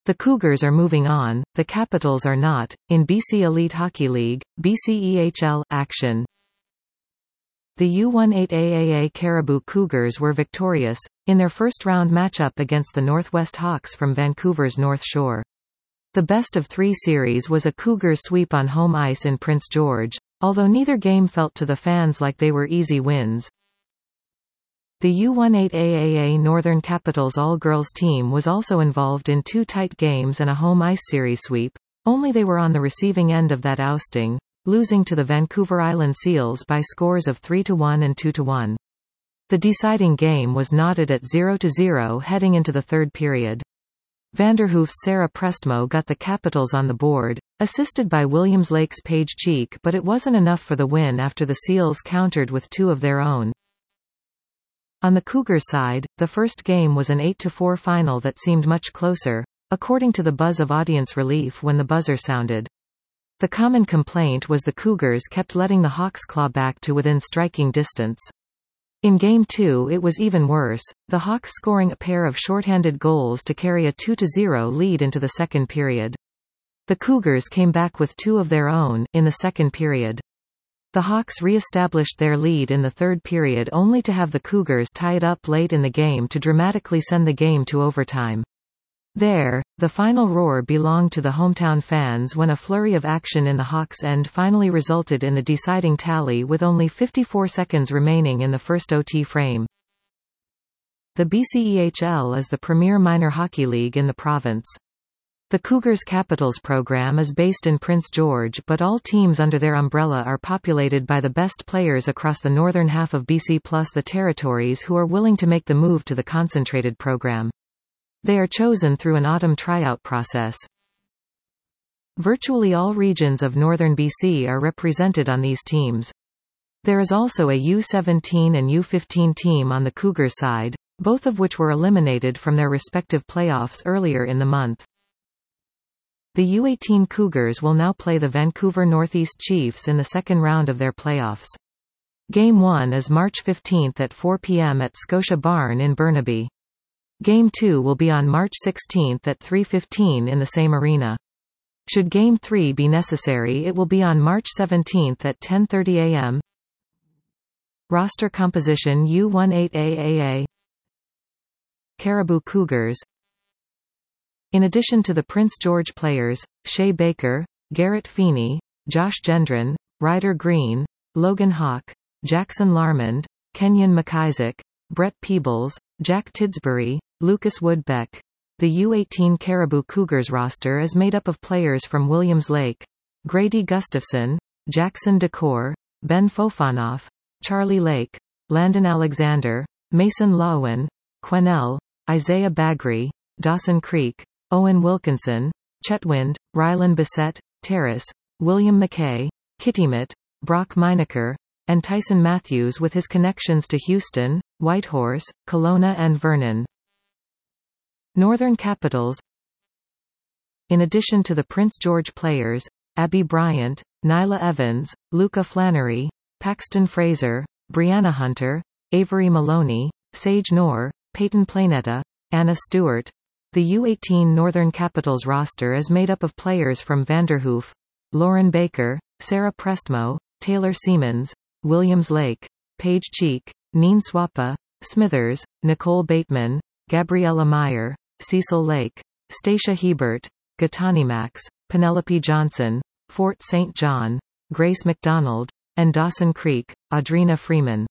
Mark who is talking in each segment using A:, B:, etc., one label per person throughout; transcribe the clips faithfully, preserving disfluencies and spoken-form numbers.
A: The Cougars are moving on, the Capitals are not, in B C Elite Hockey League, B C E H L, action. The U eighteen A A A Cariboo Cougars were victorious, in their first-round matchup against the Northwest Hawks from Vancouver's North Shore. The best-of-three series was a Cougars sweep on home ice in Prince George, although neither game felt to the fans like they were easy wins. The U eighteen A A A Northern Capitals all-girls team was also involved in two tight games and a home ice series sweep, only they were on the receiving end of that ousting, losing to the Vancouver Island Seals by scores of three to one and two to one. The deciding game was knotted at zero to zero heading into the third period. Vanderhoof's Sarah Prestmo got the Capitals on the board, assisted by Williams Lake's Paige Cheek, but it wasn't enough for the win after the Seals countered with two of their own. On the Cougars side, the first game was an eight to four final that seemed much closer, according to the buzz of audience relief when the buzzer sounded. The common complaint was the Cougars kept letting the Hawks claw back to within striking distance. In Game two it was even worse, the Hawks scoring a pair of shorthanded goals to carry a two to zero lead into the second period. The Cougars came back with two of their own, in the second period. The Hawks re-established their lead in the third period only to have the Cougars tie it up late in the game to dramatically send the game to overtime. There, the final roar belonged to the hometown fans when a flurry of action in the Hawks' end finally resulted in the deciding tally with only fifty-four seconds remaining in the first O T frame. The B C E H L is the premier minor hockey league in the province. The Cougars Capitals program is based in Prince George, but all teams under their umbrella are populated by the best players across the northern half of B C plus the territories who are willing to make the move to the concentrated program. They are chosen through an autumn tryout process. Virtually all regions of northern B C are represented on these teams. There is also a U seventeen and U fifteen team on the Cougars side, both of which were eliminated from their respective playoffs earlier in the month. The U eighteen Cougars will now play the Vancouver Northeast Chiefs in the second round of their playoffs. Game one is March fifteenth at four p m at Scotia Barn in Burnaby. Game two will be on March sixteenth at three fifteen in the same arena. Should Game three be necessary, it will be on March seventeenth at ten thirty a m Roster composition U eighteen A A A Cariboo Cougars. In addition to the Prince George players, Shea Baker, Garrett Feeney, Josh Gendron, Ryder Green, Logan Hawk, Jackson Larmond, Kenyon McIsaac, Brett Peebles, Jack Tidsbury, Lucas Woodbeck. The U eighteen Cariboo Cougars roster is made up of players from Williams Lake, Grady Gustafson, Jackson Decor, Ben Fofanoff, Charlie Lake, Landon Alexander, Mason Lawin, Quennell, Isaiah Bagri, Dawson Creek, Owen Wilkinson, Chetwynd, Rylan Bissett, Terrace, William McKay, Kittimut, Brock Meinecker, and Tyson Matthews with his connections to Houston, Whitehorse, Kelowna and Vernon. Northern Capitals. In addition to the Prince George players, Abby Bryant, Nyla Evans, Luca Flannery, Paxton Fraser, Brianna Hunter, Avery Maloney, Sage Knorr, Peyton Planetta, Anna Stewart. The U eighteen Northern Capitals roster is made up of players from Vanderhoof, Lauren Baker, Sarah Prestmo, Taylor Siemens, Williams Lake, Paige Cheek, Neen Swapa, Smithers, Nicole Bateman, Gabriella Meyer, Cecil Lake, Stacia Hebert, Gatani Max, Penelope Johnson, Fort Saint John, Grace McDonald, and Dawson Creek, Audrina Freeman.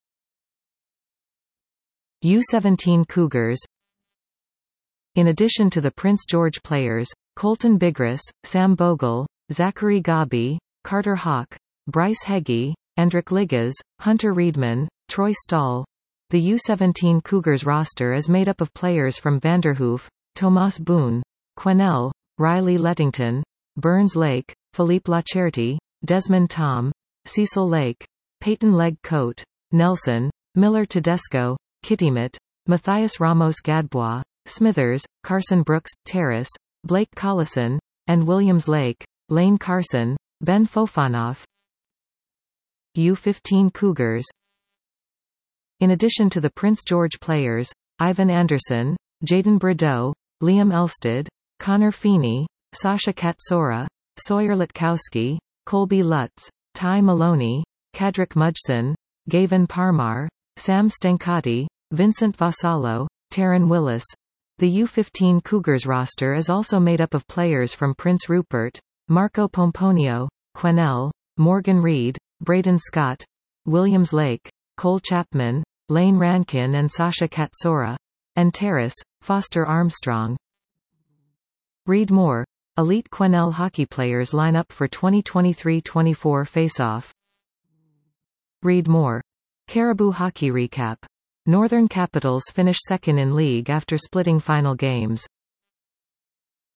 A: U seventeen Cougars. In addition to the Prince George players, Colton Bigris, Sam Bogle, Zachary Gabi, Carter Hawk, Bryce Heggie, Endrick Liggins, Hunter Reedman, Troy Stahl. The U seventeen Cougars roster is made up of players from Vanderhoof, Tomas Boone, Quennell, Riley Lettington, Burns Lake, Philippe Lacherty, Desmond Tom, Cecil Lake, Peyton Legg Coat, Nelson, Miller Tedesco, Kittimut, Matthias Ramos Gadbois, Smithers, Carson Brooks, Terrace, Blake Collison, and Williams Lake, Lane Carson, Ben Fofanoff. U fifteen Cougars. In addition to the Prince George players, Ivan Anderson, Jaden Brideau, Liam Elstead, Connor Feeney, Sasha Katsura, Sawyer Litkowski, Colby Lutz, Ty Maloney, Kadrick Mudson, Gavin Parmar, Sam Stenkati, Vincent Vassallo, Taryn Willis. The U fifteen Cougars roster is also made up of players from Prince Rupert, Marco Pomponio, Quesnel, Morgan Reed, Braden Scott, Williams Lake, Cole Chapman, Lane Rankin and Sasha Katsura, and Terrace, Foster Armstrong. Read more. Elite Quesnel hockey players line up for twenty twenty-three twenty-four face-off. Read more. Caribou hockey recap. Northern Capitals finish second in league after splitting final games.